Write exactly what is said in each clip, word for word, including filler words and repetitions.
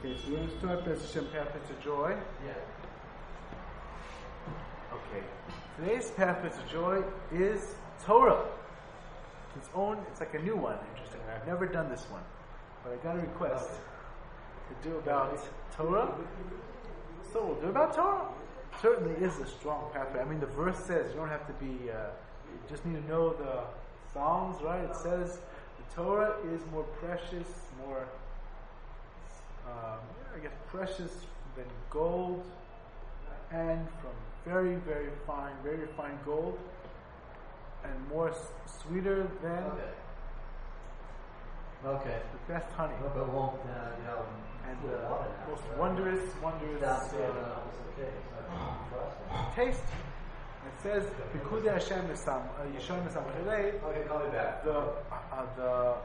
Okay, so we're going to start Bez Hashem Pathways to Joy. Yeah. Okay. Today's Pathways to Joy is Torah. It's its own, it's like a new one, interestingly. I've never done this one. But I got a request to do about Torah. So we'll do about Torah. It certainly is a strong pathway. I mean, the verse says you don't have to be, uh, you just need to know the Psalms, right? It says the Torah is more precious, more Um, I guess precious than gold, and from very, very fine, very refined gold, and more s- sweeter than Okay. Okay. the best honey, But it won't, uh, you know, and cool uh, water now, most right? wondrous, wondrous That's good. uh, No, it's okay. So I can trust it. taste. It says, "Bikude Hashem Nesam Yishon Nesam Chilei." Okay, call me back. The uh, the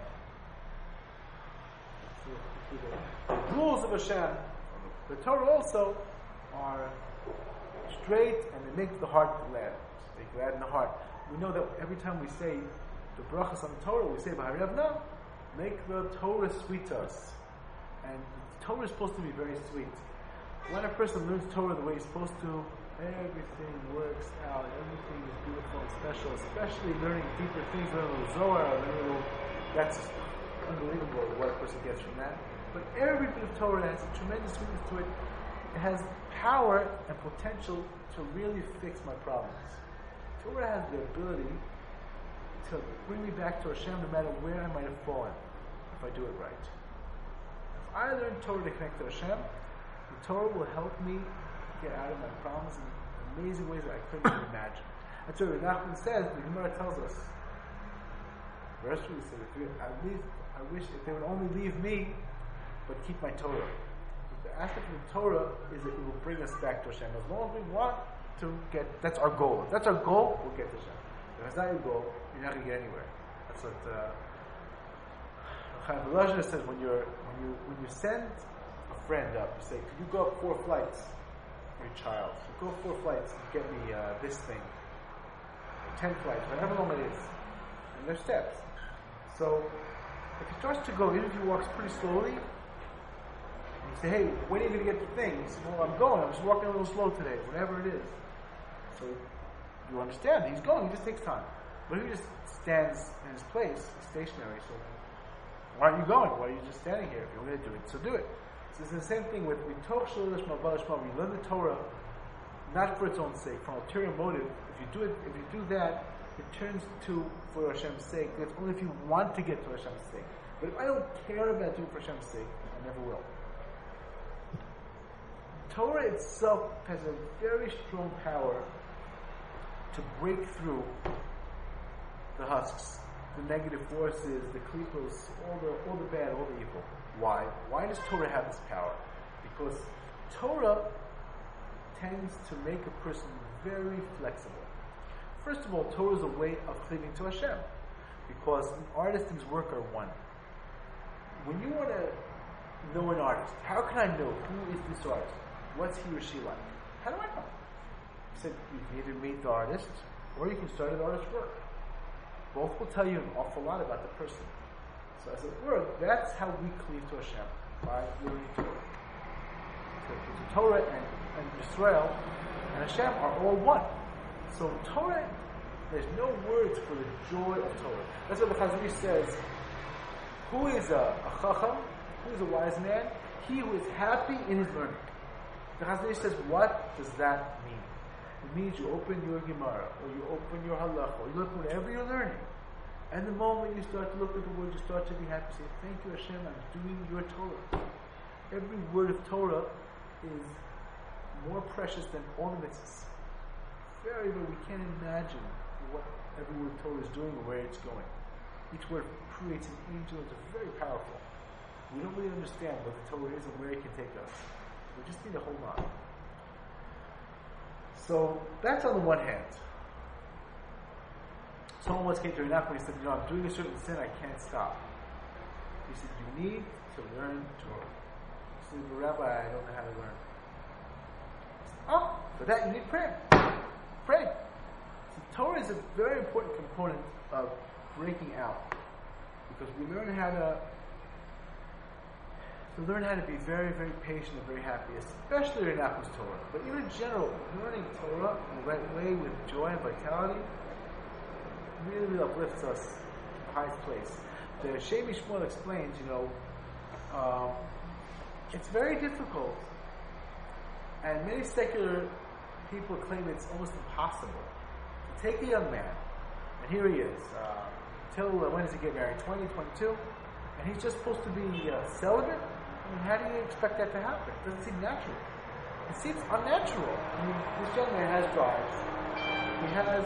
The rules of Hashem, the Torah also, are straight and they make the heart glad. They glad in the heart. We know that every time we say the brachas on the Torah, we say B'harevna, make the Torah sweet to us. And the Torah is supposed to be very sweet. When a person learns Torah the way he's supposed to, everything works out, everything is beautiful and special, especially learning deeper things, learning a little Zohar, learning a little, that's unbelievable what a person gets from that. But every bit of Torah has a tremendous sweetness to it. It has power and potential to really fix my problems. Torah has the ability to bring me back to Hashem no matter where I might have fallen, if I do it right. If I learn Torah to connect to Hashem, the Torah will help me get out of my problems in amazing ways that I couldn't even imagine. That's what Nachman says, the Gemara tells us. The rest of you said, at least I wish if they would only leave me, but keep my Torah. The aspect of the Torah is that it will bring us back to Hashem. As long as we want to get, that's our goal. If that's our goal, we'll get to Hashem. If it's not your goal, you're not going to get anywhere. That's what Chaim Volozhin says when you're when you when you send a friend up, you say, "Could you go up four flights for your child? So go four flights and get me uh, this thing, or ten flights, whatever long it is." And there's steps. So if he starts to go, even if he walks pretty slowly, and you say, "Hey, when are you going to get the thing?" He says, "Well, I'm going. I'm just walking a little slow today, whatever it is." So you understand he's going. He just takes time. But if he just stands in his place, stationary, so why aren't you going? Why are you just standing here? If you're going to do it, so do it. So it's the same thing with we talk Shalom Lishma Balishma. We learn the Torah not for its own sake, from ulterior motive. If you do it, if you do that, it turns to for Hashem's sake. That's only if you want to get to Hashem's sake. But if I don't care about doing it for Hashem's sake, I never will. Torah itself has a very strong power to break through the husks, the negative forces, the klipos, all the all the bad, all the evil. Why? Why does Torah have this power? Because Torah tends to make a person very flexible. First of all, Torah is a way of cleaving to Hashem, because an artist and his work are one. When you want to know an artist, how can I know who is this artist? What's he or she like? How do I know? He said you can either meet the artist or you can start an artist's work. Both will tell you an awful lot about the person. So as it were, that's how we cleave to Hashem, by learning Torah. So, so Torah and, and Yisrael and Hashem are all one. So Torah, there's no words for the joy of Torah. That's what the Chazon Ish says. Who is a, a chacham? Who is a wise man? He who is happy in his learning. The Chazon Ish says, what does that mean? It means you open your Gemara, or you open your Halacha, or you look whatever you're learning. And the moment you start to look at the word, you start to be happy. Say, thank you Hashem, I'm doing your Torah. Every word of Torah is more precious than all the mitzvahs. Very, very, we can't imagine what every word of Torah is doing or where it's going. Each word creates an angel, it's very powerful. We don't really understand what the Torah is and where it can take us. We just need to hold on. So that's on the one hand. Someone once came to Enoch and he said, you know, I'm doing a certain sin, I can't stop. He said, you need to learn Torah. He said, well, Rabbi, I don't know how to learn. Said, oh, for that you need prayer. Pray. So Torah is a very important component of breaking out. Because we learn how to to learn how to be very, very patient and very happy, especially in Apples Torah. But even in general, learning Torah in the right way with joy and vitality really, really uplifts us to the highest place. The Shem Shmuel explains, you know, um, it's very difficult, and many secular people claim it's almost impossible to take a young man, and here he is, uh, till uh, when does he get married? twenty, twenty-two, and he's just supposed to be uh, celibate? I mean, how do you expect that to happen? It doesn't seem natural. It seems unnatural. I mean, this young man has drives. He has,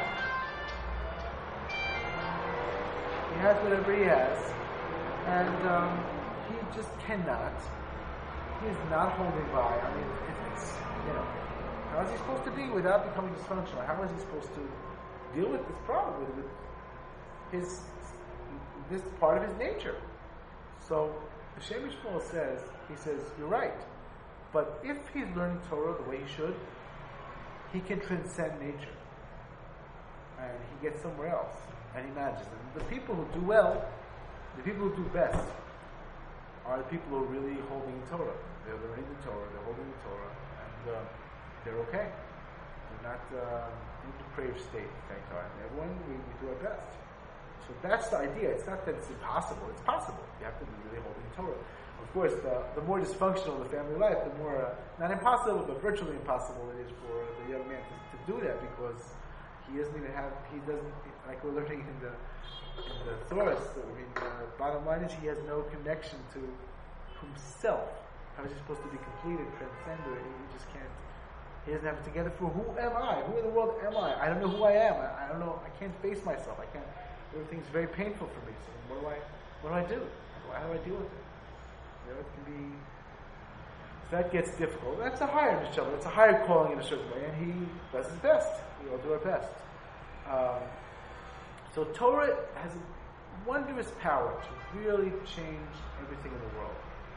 he has whatever he has, and um, he just cannot. He is not holding by. I mean, it, it's, you know, how is he supposed to be without becoming dysfunctional? How is he supposed to deal with this problem, with, with his, this part of his nature? So, the Shem Shmuel says, he says, you're right. But if he's learning Torah the way he should, he can transcend nature. And he gets somewhere else. And he manages it. The people who do well, the people who do best, are the people who are really holding the Torah. They're learning the Torah, they're holding the Torah, and uh, they're okay. They're not uh, in a depraved state, thank God. And everyone, we, we do our best. So that's the idea. It's not that it's impossible. It's possible. You have to be really holding the Torah. Of course, the, the more dysfunctional the family life, the more, uh, not impossible, but virtually impossible it is for the young man to, to do that, because he doesn't even have, he doesn't, like we're learning in the in the Thoros, I mean, the bottom line is he has no connection to himself. How is he supposed to be complete and transcendent? He just can't, he doesn't have it together for who am I? Who in the world am I? I don't know who I am. I, I don't know, I can't face myself. I can't, everything's very painful for me. So what do I, what do I do? How do I deal with it? You know, it can be, if that gets difficult, that's a higher neshama, that's a higher calling in a certain way, and he does his best. We all do our best. Um, so Torah has a wondrous power to really change everything in the world.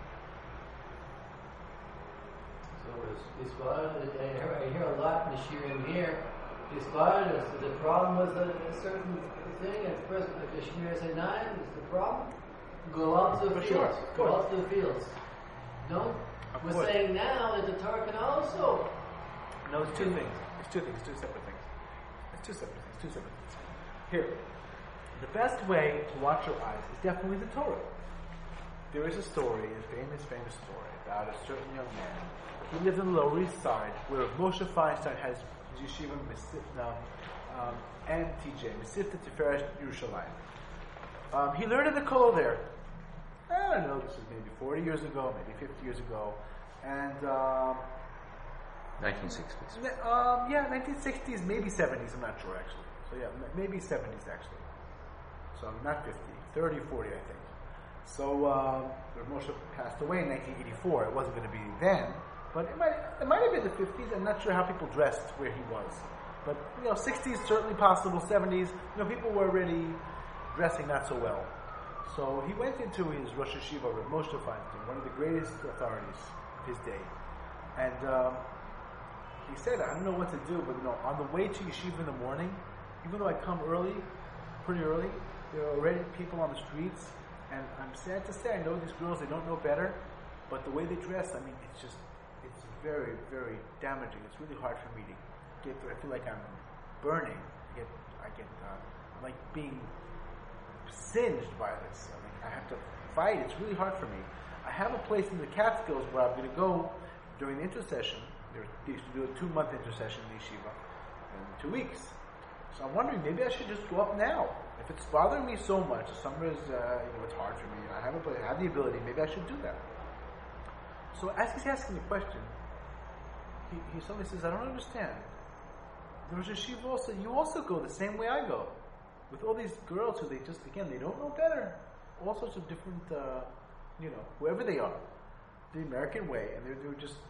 So it's, it's God, I hear, I hear a lot in the Shirim here. It's God, the problem was a, a certain thing, and first, like the Shmir say nine is the problem. Go out to the For fields. sure, Go out to the fields. No? Of We're course. saying now that the Torah can also. No, it's two things. It's two things. It's two separate things. It's two separate things. Two separate things. Here, the best way to watch your eyes is definitely the Torah. There is a story, a famous, famous story about a certain young man. He lives on the Lower East Side, where Moshe Feinstein has his yeshiva um, um, and T J, Mesivta Tiferet Yerushalayim. Um, he learned in the Kollel there. I don't know, this was maybe forty years ago, maybe fifty years ago, and um, nineteen sixties. Um, yeah, nineteen sixties, maybe seventies, I'm not sure actually. So yeah, m- maybe seventies actually. So not fifty, thirty, forty I think. So um, Moshe passed away in nineteen eighty-four. It wasn't going to be then, but it might it might have been the fifties. I'm not sure how people dressed where he was. But, you know, sixties certainly possible, seventies, you know, people were already dressing not so well. So he went into his Rosh Hashiva, Rav Moshe Feinstein, one of the greatest authorities of his day. And um, he said, I don't know what to do, but you know, on the way to yeshiva in the morning, even though I come early, pretty early, there are already people on the streets, and I'm sad to say, I know these girls, they don't know better, but the way they dress, I mean, it's just, it's very, very damaging. It's really hard for me to get through. I feel like I'm burning. I get, I get, uh, I'm like being singed by this. I mean, I have to fight. It's really hard for me. I have a place in the Catskills where I'm going to go during the intercession. They used to do a two-month intercession in yeshiva in two weeks. So I'm wondering, maybe I should just go up now. If it's bothering me so much, the summer is, uh, you know, it's hard for me. I have a place, I have the ability. Maybe I should do that. So as he's asking the question, he, he suddenly says, I don't understand. The Rosh Hashiva also, you also go the same way I go. With all these girls who they just, again, they don't know better. All sorts of different, uh, you know, whoever they are. The American way. And they're, they're just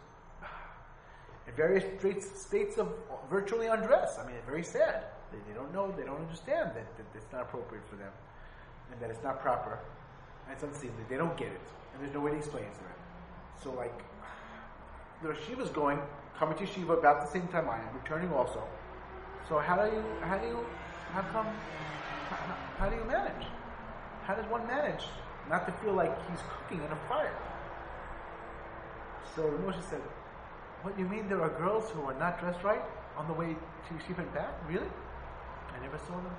in various states, states of virtually undress. I mean, it's very sad. They, they don't know, they don't understand that, that it's not appropriate for them. And that it's not proper. And it's unseemly. They don't get it. And there's no way to explain it to them. So, like, the Shiva's going, coming to Shiva about the same time I am, returning also. So how do you, how do you, how come, how, how do you manage? How does one manage not to feel like he's cooking in a fire? So Moshe said, what, you mean there are girls who are not dressed right on the way to Yeshiva and back? Really? I never saw them.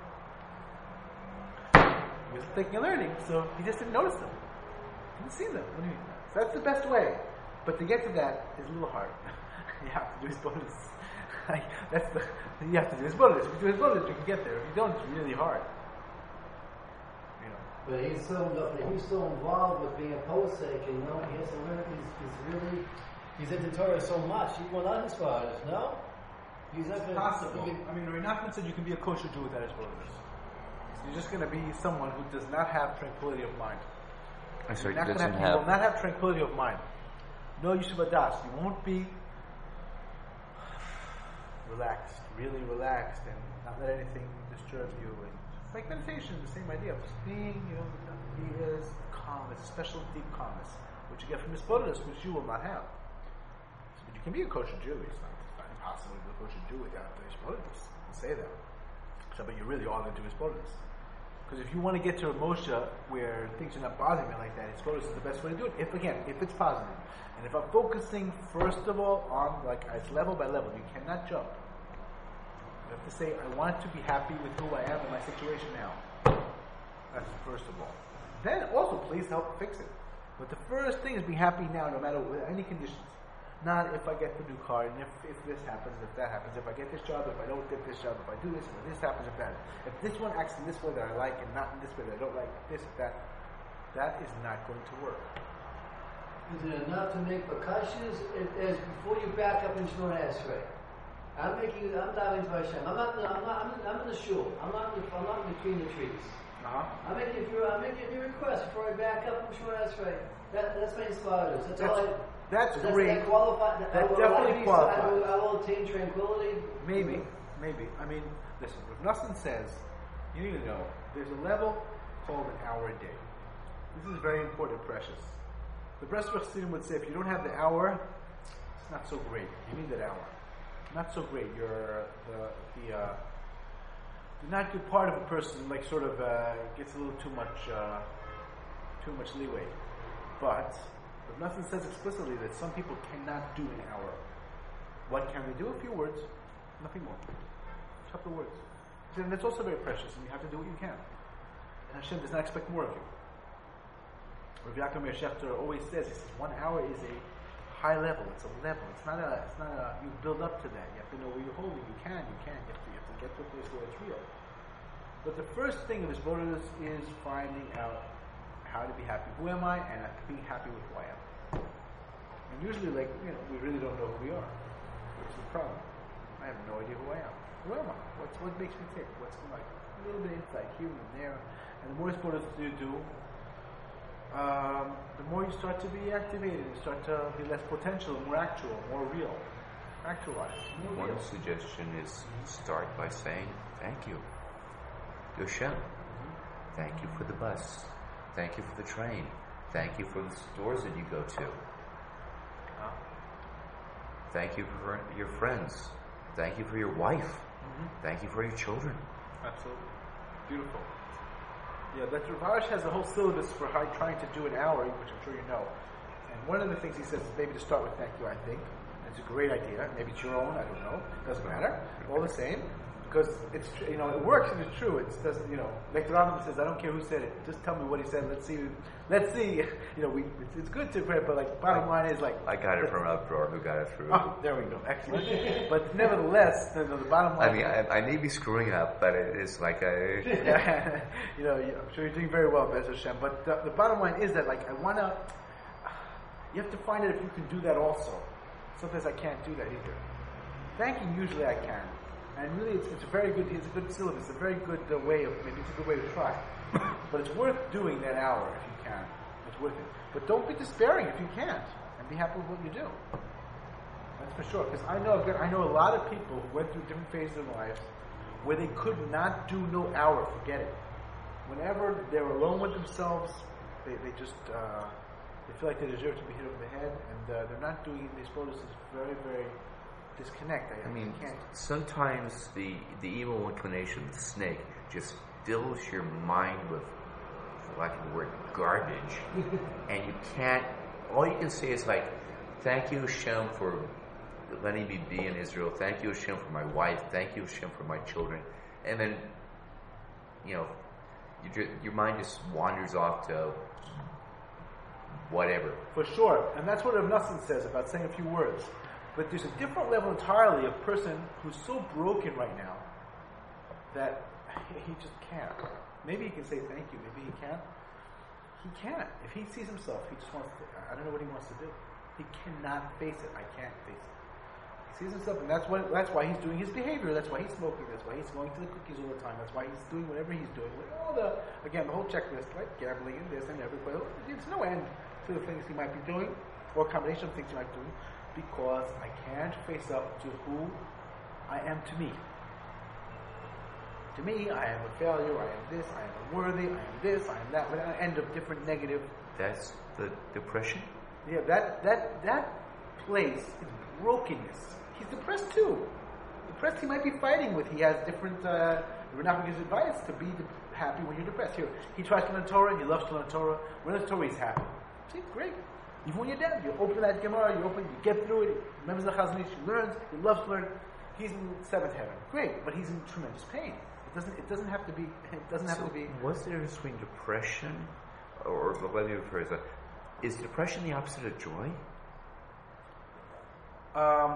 He was taking a learning, so he just didn't notice them. Didn't see them. What do you mean? So that's the best way. But to get to that is a little hard. You have to do his bonus. That's the, you have to do his bonus. If you do his bonus, you can get there. If you don't, it's really hard. You know. But he's so he's so involved with being a posek, and you know, he has to learn. He's, he's really he's into Torah so much. He will not his fathers. No, he's not it's possible. Can, I mean, Rabbi Nachman said you can be a kosher Jew without his bonus. You're just going to be someone who does not have tranquility of mind. I'm sorry, You're not doesn't have, have. You will not have tranquility of mind. No yeshiva das. You won't be relaxed, really relaxed, and not let anything disturb you. And it's like meditation, the same idea of just being, you know, he is calm. It's a special deep calmness, which you get from Hisbodedus, which you will not have. So, but you can be a kosher Jew. It's not, it's not impossible to be a kosher Jew without the Hisbodedus. You say that. So, but you really are going to do Hisbodedus. Because if you want to get to a Moshe where things are not bothering me like that, Hisbodedus is the best way to do it. If again, if it's positive, and if I'm focusing first of all on like it's level by level, you cannot jump. You have to say, I want to be happy with who I am in my situation now. That's first of all. Then also, please help fix it. But the first thing is be happy now, no matter what, any conditions. Not if I get the new car, and if, if this happens, if that happens, if I get this job, if I don't get this job, if I do this, if this happens, if that. If this one acts in this way that I like, and not in this way that I don't like, this, that, that is not going to work. Is it enough to make bakashas as before you back up into an Esrei? I'm making, I'm diving to Hashem. I'm not, I'm not, I'm in, I'm in the shul. I'm not, I'm not between the trees. Uh-huh. I'm making, I'm making a request before I back up from Shemona Esrei. That, that's my inspirators. That's, that's all I. That's that's great. That, qualify, that, that I will, definitely I qualifies. I will, I will attain tranquility. Maybe, maybe. I mean, listen. What Nassim says, you need to know. There's a level called an hour a day. This is very important, precious. The Bresler Chassidim would say, if you don't have the hour, it's not so great. You need that hour. Not so great. You're the the, uh, the not good part of a person, like sort of uh, gets a little too much uh, too much leeway. But But nothing says explicitly that some people cannot do an hour. What can we do? A few words, nothing more. A couple of words. And that's also very precious, and you have to do what you can. And Hashem does not expect more of you. Rav Yaakov Meir Shechter always says, he says, one hour is a high level. It's a level. It's not a. It's not a. You build up to that. You have to know where you're holding. You can. You can. You have to, you have to get to a place where it's real. But the first thing of this bonus is finding out how to be happy. Who am I? And being happy with who I am. And usually, like, you know, we really don't know who we are, which is the problem. I have no idea who I am. Who am I? What's, what makes me tick? What's like a little bit of insight here and there. And the more bonus you do, um, the more you start to be activated. You start to be less potential, more actual, more real. Actualized. More One real. suggestion is start by saying thank you. Yoshem, Mm-hmm. thank you for the bus. Thank you for the train. Thank you for the stores that you go to. Uh, Thank you for your friends. Thank you for your wife. mm-hmm. Thank you for your children. Absolutely. Beautiful. Yeah, but Rav Arush has a whole syllabus for how trying to do an hour, which I'm sure you know. And one of the things he says is maybe to start with thank you, I think. It's a great idea. Maybe it's your own, I don't know. Doesn't matter. All the same. Because it's, tr- you know, it works and it's true. It doesn't, you know, like the Rambam says, I don't care who said it. Just tell me what he said. Let's see. Let's see. You know, we, it's, it's good to pray, but like, bottom line is like. I got it from Uproar, who got it through. Oh, there we go. Excellent. But nevertheless, the, the bottom line. I mean, I, I may be screwing up, but it is like a. Yeah, you know, I'm sure you're doing very well, Bez Hashem. But the, the bottom line is that, like, I want to. You have to find out if you can do that also. Sometimes I can't do that either. Thanking, usually I can. And really, it's, it's a very good, it's a good syllabus, a very good uh, way of, maybe it's a good way to try. But it's worth doing that hour if you can. It's worth it. But don't be despairing if you can't, and be happy with what you do. That's for sure. Because I know, I know a lot of people who went through different phases of life where they could not do no hour, forget it. Whenever they're alone with themselves, they, they just, uh, they feel like they deserve to be hit over the head, and uh, they're not doing it. They suppose this is very, very disconnect. I, I mean, can't. sometimes the the evil inclination, the snake, just fills your mind with, for lack of the word, garbage, and you can't. All you can say is like, thank you, Hashem, for letting me be in Israel. Thank you, Hashem, for my wife. Thank you, Hashem, for my children. And then, you know, you just, your mind just wanders off to whatever. For sure. And that's what Rav Nassim says about saying a few words. But there's a different level entirely of person who's so broken right now that he just can't. Maybe he can say thank you. Maybe he can't. He can't. If he sees himself, he just wants to, I don't know what he wants to do. He cannot face it. I can't face it. He sees himself, and that's what. That's why he's doing his behavior. That's why he's smoking. That's why he's going to the cookies all the time. That's why he's doing whatever he's doing. With all the, again, the whole checklist, right? Gambling and this and everybody. There's no end to the things he might be doing, or a combination of things he might be doing, because I can't face up to who I am to me. To me, I am a failure, I am this, I am unworthy, I am this, I am that, with an end of different negative. That's the depression? Yeah, that that that place is brokenness. He's depressed too. Depressed, he might be fighting with. He has different. Uh, Renachman gives advice to be de- happy when you're depressed. Here, he tries to learn Torah. He loves to learn Torah. When it's Torah, he's happy. See, great. Even when you're down, you open that Gemara, you open, you get through it. He remembers the Chazon Ish, he learns. He loves to learn. He's in seventh heaven. Great, but he's in tremendous pain. It doesn't. It doesn't have to be. It doesn't have so to be. What's the difference between depression, or let me rephrase that? Is depression the opposite of joy? Um,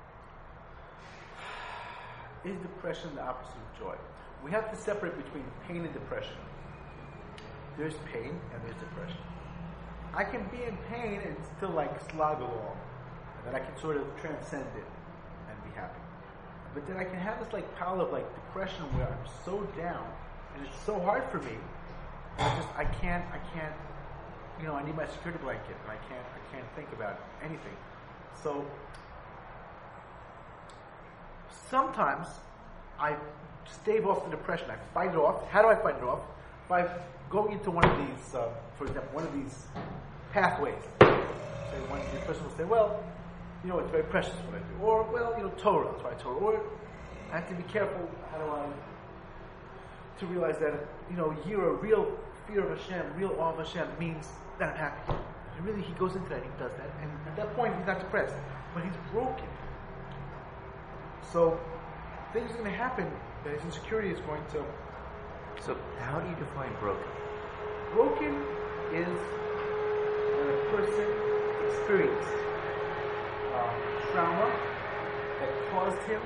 is depression the opposite of joy? We have to separate between pain and depression. There's pain and there's depression. I can be in pain and still like slog along, and then I can sort of transcend it and be happy. But then I can have this like pile of like depression where I'm so down and it's so hard for me. I just I can't I can't you know I need my security blanket and I can't I can't think about anything. So sometimes I stave off the depression. I fight it off. How do I fight it off? By going into one of these, uh, for example, one of these pathways. Say one the person will say, well, you know, it's very precious what I do. Or, well, you know, Torah, that's why Torah. Or, I have to be careful, how do I, to realize that, you know, you're a real fear of Hashem, real awe of Hashem means that I'm happy. And really, he goes into that, he does that. And at that point, he's not depressed. But he's broken. So, things are going to happen that his insecurity is going to... So, how do you define broken? Broken is when a person experienced um, trauma that caused him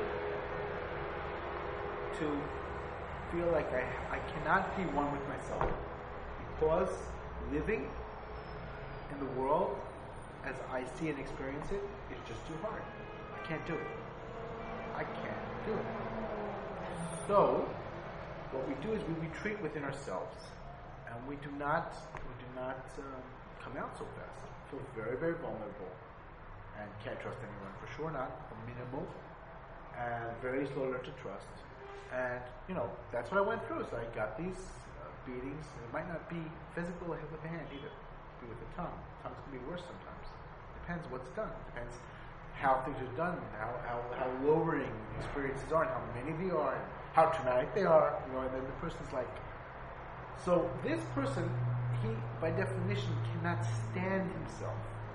to feel like I, I cannot be one with myself because living in the world as I see and experience it is just too hard. I can't do it. I can't do it. So, what we do is we retreat within ourselves, and we do not we do not um, come out so fast. We feel very, very vulnerable, and can't trust anyone for sure, not a minimal, and very slow to learn to trust. And you know that's what I went through. So I got these uh, beatings. It might not be physical with the hand either. It could be with the tongue. Tongues can be worse sometimes. Depends what's done. Depends how things are done, how how, how lowering the experiences are, and how many they are. And how traumatic they are, you know, and then the person's like, so this person, he, by definition, cannot stand himself.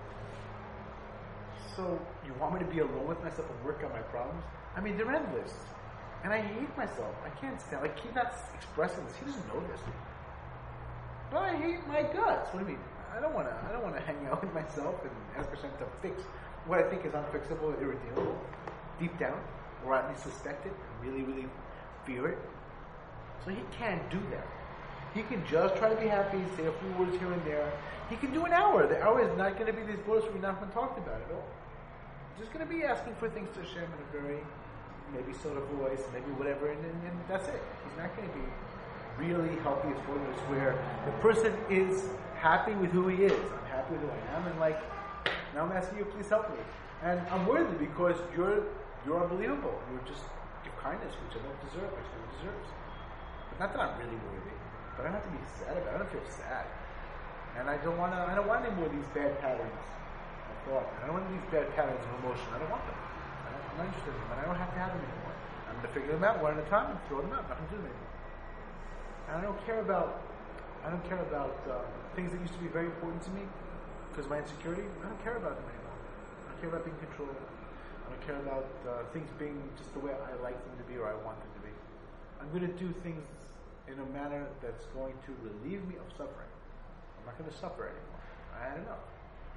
So, you want me to be alone with myself and work on my problems? I mean, they're endless. And I hate myself. I can't stand, like, he's not expressing this. He doesn't know this. But I hate my guts. What do you mean? I don't want to, I don't want to hang out with myself and ask Hashem to fix what I think is unfixable, irredeemable, deep down, or at least suspect it, and really, really fear it. So he can't do that. He can just try to be happy, say a few words here and there. He can do an hour. The hour is not going to be these words we've not been talked about at all. He's just going to be asking for things to Hashem in a very, maybe sort of voice, maybe whatever, and, and, and that's it. He's not going to be really healthy as followers where the person is happy with who he is. I'm happy with who I am, and like, now I'm asking you, please help me. And I'm worthy because you're you're unbelievable. You're just kindness, which I don't deserve, which I don't deserve. But not that I'm really worthy, but I don't have to be sad about it. I don't feel sad, and I don't want to. I don't want any more of these bad patterns of thought. I don't want these bad patterns of emotion. I don't want them. I don't, I'm not interested in them, and I don't have to have them anymore. I'm going to figure them out one at a time and throw them out. I'm not going to do them anymore. And I don't care about. I don't care about uh, things that used to be very important to me because of my insecurity. I don't care about them anymore. don't care about being controlled. I don't care about uh, things being just the way I like them to be or I want them to be. I'm going to do things in a manner that's going to relieve me of suffering. I'm not going to suffer anymore. I had enough.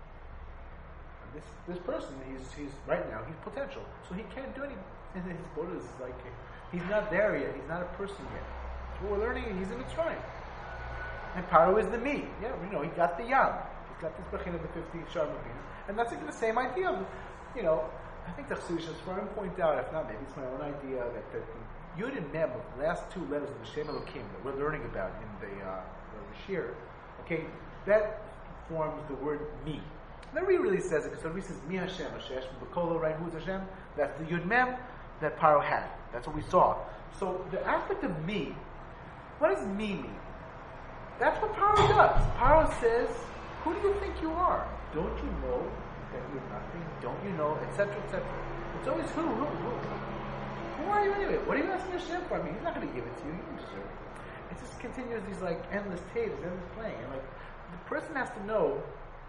And this this person, he's he's right now, he's potential, so he can't do anything. And his Buddha is like, he's not there yet. He's not a person yet. So we're learning. He's in Mitzrayim. And Paro is the me. Yeah, you know, he got the Yam. He's got this Bechin of the fifty Sharmabin. And that's like the same idea of, you know, I think the Chassidish Sfarim point out, if not, maybe it's my own idea, that, that the Yud and Mem, the last two letters of the Shem Elokim that we're learning about in the, uh, the Shir, okay, that forms the word me. The Ri really says it because the Ri says Mi Hashem, Hashem, B'Kolo, right? Who's Hashem? That's the Yud Mem that Paro had. That's what we saw. So the aspect of me, what does me mean? That's what Paro does. Paro says, who do you think you are? Don't you know that you're nothing? Don't you know? Etc. Etc. It's always who, who, who. Who are you anyway? What are you asking Hashem for? I mean, He's not going to give it to you. You don't deserve it. It just continues these like endless tapes, endless playing. And like the person has to know.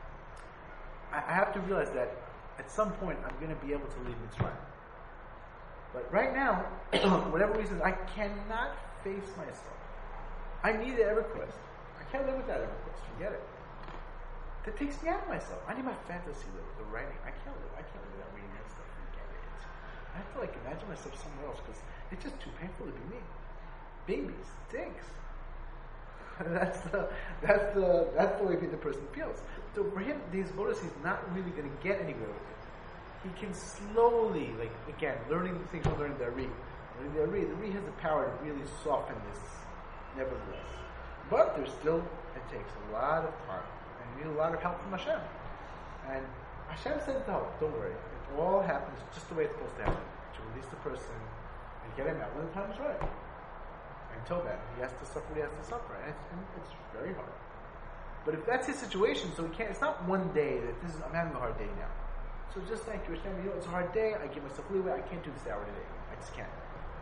I, I have to realize that at some point I'm going to be able to leave Mitzrayim. But right now, for whatever reason, I cannot face myself. I need an EverQuest. I can't live without EverQuest. Forget it. That takes me out of myself. I need my fantasy, the, the writing. I can't live. I can't live without reading that stuff. Forget it. I have to like imagine myself somewhere else because it's just too painful to be me. Being me stinks. that's the that's the that's the way the person feels. So for him, these Buddhas, he's not really going to get anywhere with it. He can slowly, like again, learning the things we're learning the Ari. Learning the Ari, the Ari has the power to really soften this, nevertheless. But there's still, it takes a lot of time. And you need a lot of help from Hashem. And Hashem said no, don't worry. It all happens just the way it's supposed to happen. To release the person and get him out when the time is right. Until then, he has to suffer what he has to suffer. And it's, and it's very hard. But if that's his situation, so he can't, it's not one day that this is, I'm having a hard day now. So just thank you, Hashem. You know, it's a hard day. I give myself leeway. I can't do this hour today. I just can't.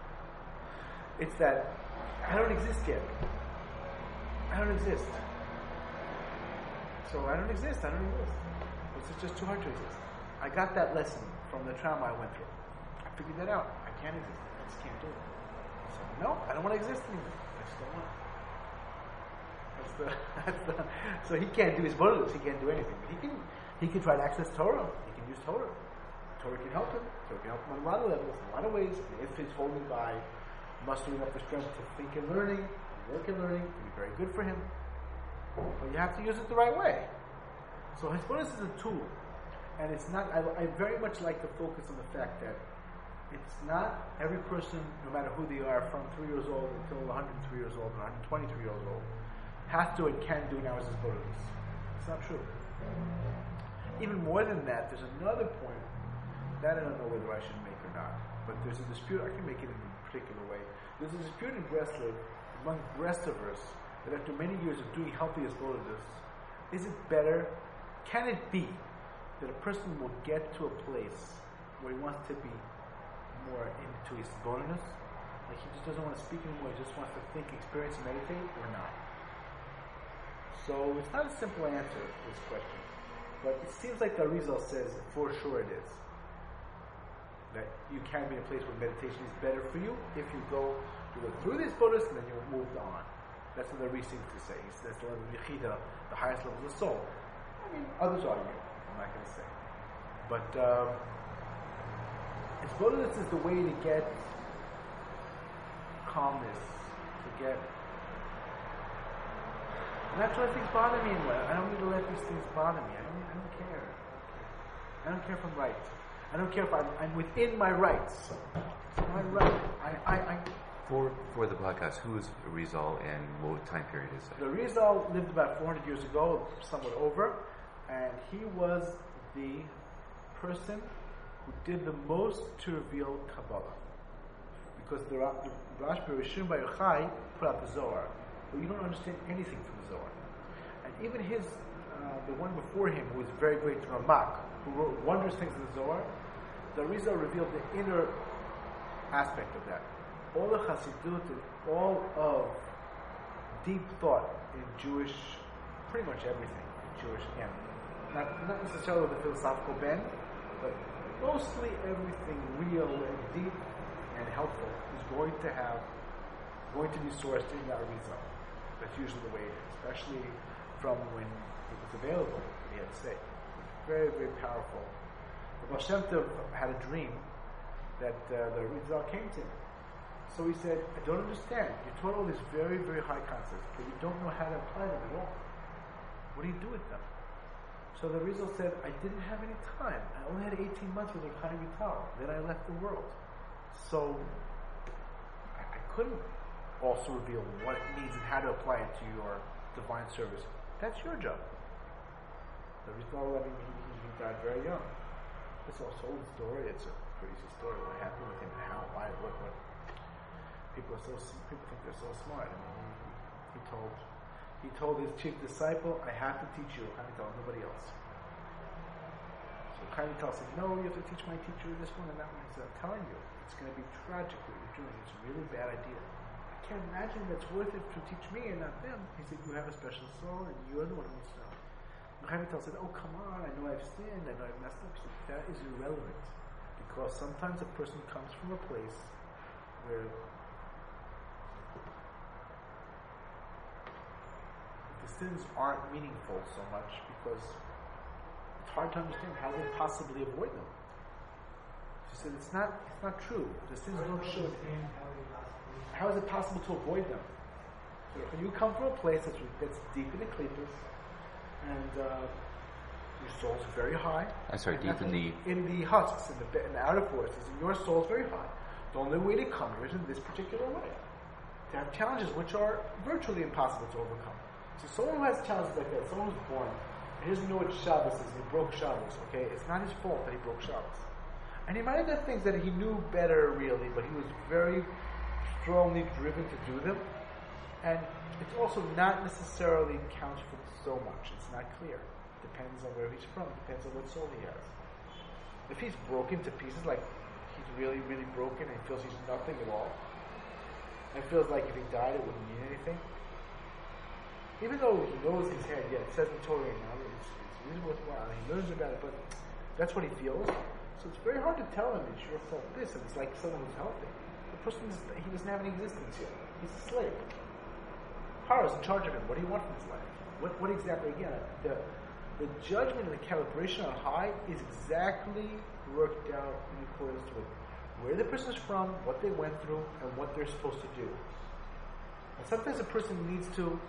It's that I don't exist yet. I don't exist. So I don't exist. I don't exist. It's just too hard to exist. I got that lesson from the trauma I went through. I figured that out. I can't exist. I just can't do it. So no, I don't want to exist anymore. I just don't want. That's the. That's the. So he can't do his bodhidus. He can't do anything. But he can. He can try to access Torah. He can use Torah. Torah can help him. Torah can help him on a lot of levels, in a lot of ways. And if it's holding by mustering up the strength to think and learning, work and learning, it can be very good for him. But you have to use it the right way. So Hezbollah is a tool. And it's not, I, I very much like to focus on the fact that it's not every person, no matter who they are, from three years old until one hundred three years old or one hundred twenty-three years old, has to and can do now as Hezbollah. It's not true. Even more than that, there's another point that I don't know whether I should make or not. But there's a dispute, I can make it in a particular way. There's a dispute in Breslov among Breslovers that after many years of doing healthy Hezbollah, is it better, can it be that a person will get to a place where he wants to be more into his Hezbollah, like he just doesn't want to speak anymore, he just wants to think, experience, and meditate, or not? So it's not a simple answer to this question. But it seems like the Arizal says, for sure it is. That you can be in a place where meditation is better for you if you go, you go through this Buddhist and then you're moved on. That's what the Ari seems to say. He says the level of Yechida, the highest level of the soul. I mean, others argue. I'm not going to say. But um, it's Buddhist is the way to get calmness, to get. I'm not trying to let things bother me anymore. I don't need to let these things bother me. I don't, I don't care. I don't care if I'm right. I don't care if I'm, I'm within my rights. It's my right. I, I, I, for for the podcast, who is Arizal and what time period is it? The Arizal lived about four hundred years ago, somewhat over, and he was the person who did the most to reveal Kabbalah. Because the Rashbi Rishon Bar Yochai put out the Zohar. But you don't understand anything from the Zohar. And even his, uh, the one before him, who was very great, Ramak, who wrote wondrous things in the Zohar, the Arizal revealed the inner aspect of that. All the Chassidut and all of deep thought in Jewish, pretty much everything in Jewish, again, not, not necessarily the philosophical bend, But mostly everything real and deep and helpful is going to have, going to be sourced in the Arizal. That's usually the way it is, especially from when it was available, he had to say. Very, very powerful. The Baal Shem Tov had a dream that uh, the Arizal came to him. So he said, I don't understand. You taught all these very, very high concepts, but you don't know how to apply them at all. What do you do with them? So the Arizal said, I didn't have any time. I only had eighteen months with Chaim Vital. Then I left the world. So I, I couldn't also reveal what it means and how to apply it to your divine service. That's your job. The Arizal, I mean, he, he died very young. It's also old story. It's a crazy story. What happened with him and how, why, what, what. People are so people think they're so smart. I mean, he, he told he told his chief disciple, "I have to teach you." Chaim Vital, nobody else. So Chaim Vital said, "No, you have to teach my teacher this one and that one." He said, "I'm telling you, it's going to be tragic what you're doing. It's a really bad idea. I can't imagine that's worth it to teach me and not them." He said, "You have a special soul, and you're the one who needs to know." And Chaim Vital said, "Oh, come on! I know I've sinned. I know I've messed up." He said, "That is irrelevant, because sometimes a person comes from a place where." Sins aren't meaningful so much because it's hard to understand how they possibly avoid them. She said it's not it's not true. The sins don't show. How is it possible to avoid them? So when you come from a place that's, that's deep in the klippos and uh, your soul's very high. I'm sorry, deep in the in the husks, in the in the outer forces, and your soul's very high. The only way to come here is in this particular way. To have challenges which are virtually impossible to overcome. So someone who has challenges like that, someone who's born, and he doesn't know what Shabbos is, he broke Shabbos, okay? It's not his fault that he broke Shabbos. And he might have done things that he knew better, really, but he was very strongly driven to do them. And it's also not necessarily counts for so much. It's not clear. Depends on where he's from, depends on what soul he has. If he's broken to pieces, like he's really, really broken and feels he's nothing at all, and feels like if he died it wouldn't mean anything, even though he knows his head, yeah, it says in Torah, you know, it's, it's really worthwhile, and he learns about it, but that's what he feels. So it's very hard to tell him it's your fault this, and it's like someone who's healthy. The person, is, he doesn't have any existence yet. He's a slave. Hara's in charge of him. What do you want from his life? What, what exactly, again, the, the judgment and the calibration on high is exactly worked out in accordance with where the person is from, what they went through, and what they're supposed to do. And sometimes a person needs to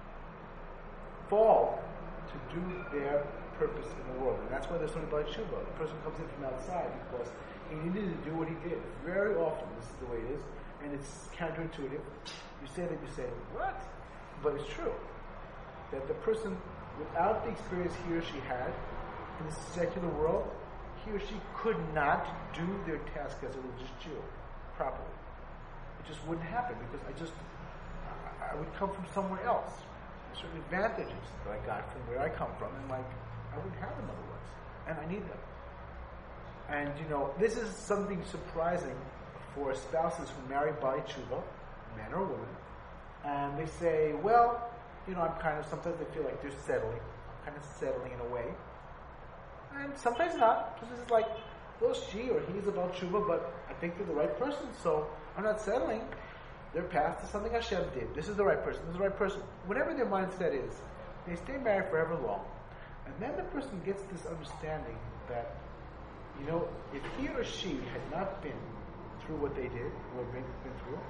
fall to do their purpose in the world. And that's why there's something about Tshuva. The person comes in from outside because he needed to do what he did. Very often, this is the way it is, and it's counterintuitive. You say that, you say, what? But it's true. That the person, without the experience he or she had in the secular world, he or she could not do their task as a religious Jew properly. It just wouldn't happen because I just, I, I would come from somewhere else. Certain advantages that I got from where I come from, and like I wouldn't have them otherwise, and I need them. And you know, this is something surprising for spouses who marry by tshuva, men or women, and they say, "Well, you know, I'm kind of sometimes they feel like they're settling, kind of settling in a way, and sometimes not. Because it's like, well, she or he's about tshuva, but I think they're the right person, so I'm not settling." Their path to something Hashem did. This is the right person. This is the right person. Whatever their mindset is, they stay married forever long. And then the person gets this understanding that, you know, if he or she had not been through what they did, or been, been through,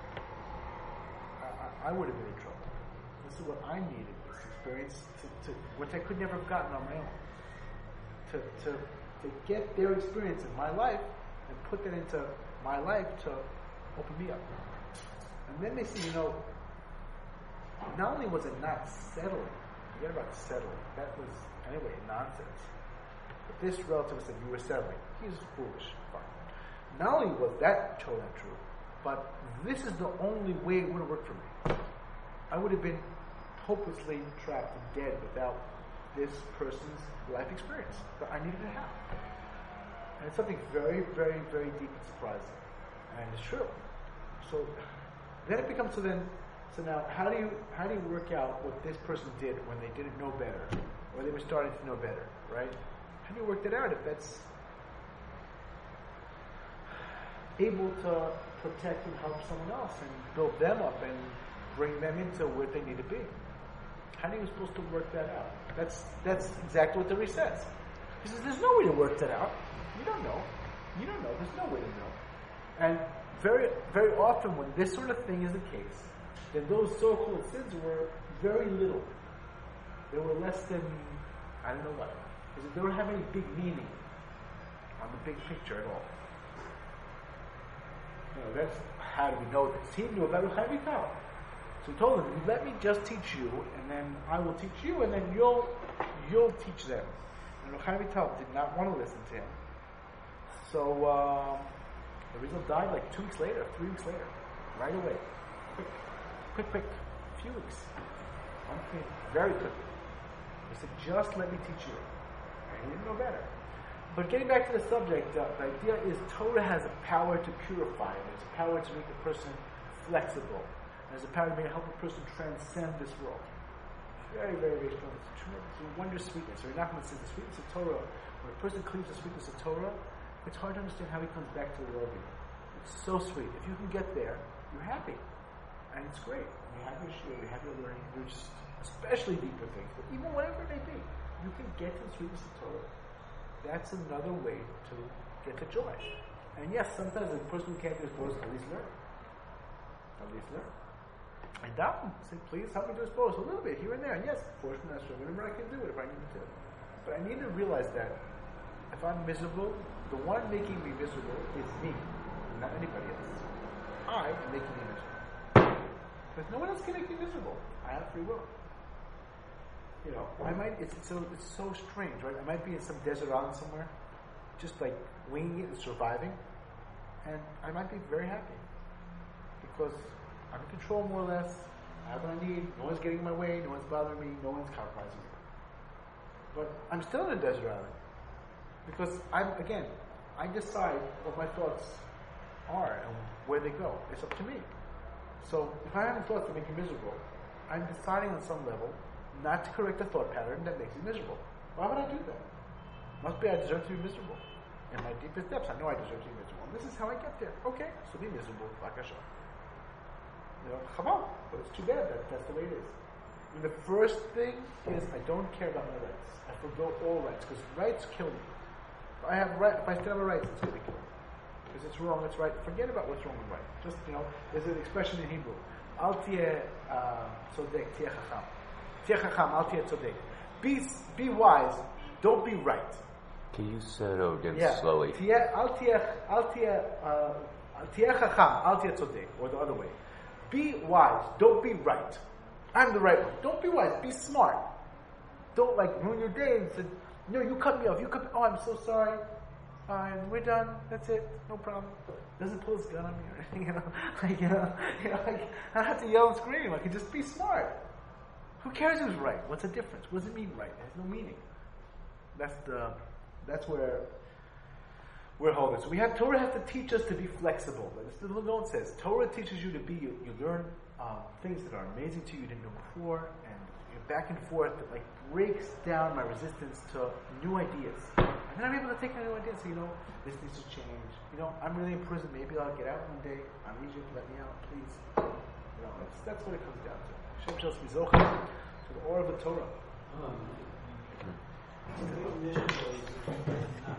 I, I would have been in trouble. This is what I needed, this experience, to, to, which I could never have gotten on my own. To, to, to get their experience in my life and put that into my life to open me up. And then they see, you know, not only was it not settling, forget about settling, that was, anyway, nonsense. But this relative said, you were settling. He's foolish. Fine. Not only was that totally true, but this is the only way it would have worked for me. I would have been hopelessly trapped and dead without this person's life experience that I needed to have. And it's something very, very, very deep and surprising. And it's true. So then it becomes so then so now how do you how do you work out what this person did when they didn't know better, or they were starting to know better, right? How do you work that out if that's able to protect and help someone else and build them up and bring them into where they need to be. How are you supposed to work that out? That's that's exactly what the Rebbe says. He says there's no way to work that out. You don't know. You don't know. There's no way to know. And very very often when this sort of thing is the case, then those so-called sins were very little. They were less than, I don't know what. Because they don't have any big meaning on the big picture at all. You know, that's how do we know this? He knew about Ruchai Vital. So he told them, let me just teach you, and then I will teach you, and then you'll you'll teach them. And Ruchai Vital did not want to listen to him. So uh, the Rizal died like two weeks later, three weeks later, right away. Quick, quick, quick, a few weeks. One thing, very quickly. He said, just let me teach you. And he didn't know better. But getting back to the subject, uh, the idea is Torah has a power to purify. There's a power to make a person flexible. There's a power to make, help a person transcend this world. Very, very, very strong. It's a tremendous, it's a wondrous sweetness. Or Nachman says the sweetness of Torah, when a person cleaves the sweetness of Torah, it's hard to understand how he comes back to the world. It's so sweet. If you can get there, you're happy. And it's great. You have your share, you have your learning, you're just, especially deeper things, but even whatever it may be, you can get to the sweetness of Torah. That's another way to get the joy. And yes, sometimes a person who can't do his Torah, at least learn. At least learn. And daven, say, please help me do his Torah a little bit here and there. And yes, portion of that, whatever I can do it if I need to. But I need to realize that if I'm miserable, the one making me miserable is me, not anybody else. I am making me miserable. Because no one else can make me miserable. I have free will. You know, I might, it's, it's, so, it's so strange, right? I might be in some desert island somewhere, just like winging it and surviving, and I might be very happy. Because I'm in control more or less, I have what I need, no one's getting in my way, no one's bothering me, no one's compromising me. But I'm still in a desert island. Because I'm, again, I decide what my thoughts are and where they go. It's up to me. So if I have any thoughts that make me miserable, I'm deciding on some level not to correct a thought pattern that makes me miserable. Why would I do that? Must be I deserve to be miserable. In my deepest depths, I know I deserve to be miserable. And this is how I get there. Okay, so be miserable, like Hashem. You know, chabal, but it's too bad that that's the way it is. And the first thing is I don't care about my rights. I forgo all rights, because rights kill me. If I have right, if I still have a right, it's going to kill me. Because it's wrong, it's right. Forget about what's wrong and right. Just, you know, there's an expression in Hebrew. Al tieh tzodek, tieh chacham. Tieh chacham, al tieh tzodek. Be, be wise, don't be right. Can you say it again yeah. slowly? Tieh, al tieh, al tieh, uh, tieh chacham, al tieh tzodek, or the other way. Be wise, don't be right. I'm the right one. Don't be wise, be smart. Don't like ruin your day and say, no, you cut me off, you cut me, oh, I'm so sorry. Fine, we're done. That's it. No problem. Doesn't pull his gun on me or anything, you know. Like, you know, you know, like, I don't have to yell and scream. I can just be smart. Who cares who's right? What's the difference? What does it mean, right? It has no meaning. That's the. That's where we're holding. So we have Torah has to teach us to be flexible. This is what Lilon says. Torah teaches you to be. You, you learn um, things that are amazing to you. You didn't know before, and you're back and forth. That like breaks down my resistance to new ideas. And then I'm able to take a new idea and say, you know, this needs to change. You know, I'm really in prison. Maybe I'll get out one day. I need you to let me out, please. You know, that's, that's what it comes down to. Hashem shall be zochah to the aura of the Torah. Um,